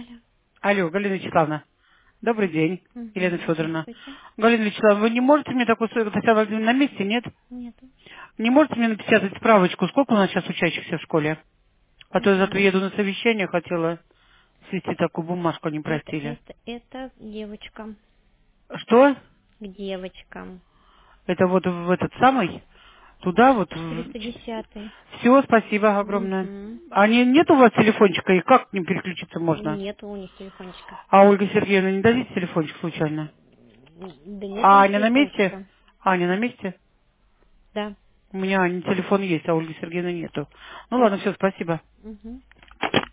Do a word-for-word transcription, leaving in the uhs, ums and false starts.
Алло. Алло, Галина Вячеславовна. Добрый день, Мгм. Елена Федоровна. Здравствуйте. Галина Вячеславовна, вы не можете мне такой, Татьяна Владимировна на месте, нет? Нет. Не можете мне напечатать справочку, сколько у нас сейчас учащихся в школе? А то я завтра Мгм. еду на совещание, хотела свести такую бумажку, не Это, просили. это, это девочкам. Что? К девочкам. Это вот в этот самый? Туда вот? четыреста десятый. Все, спасибо огромное. Угу. А не, нет у вас телефончика, и как к ним переключиться можно? Нету у них телефончика. А Ольга Сергеевна, не дадите телефончик случайно? Да нет у А них Аня на месте? телефончика. Аня на месте? Да. У меня Аня телефон есть, а Ольги Сергеевны нету. Ну ладно, все, спасибо. Угу.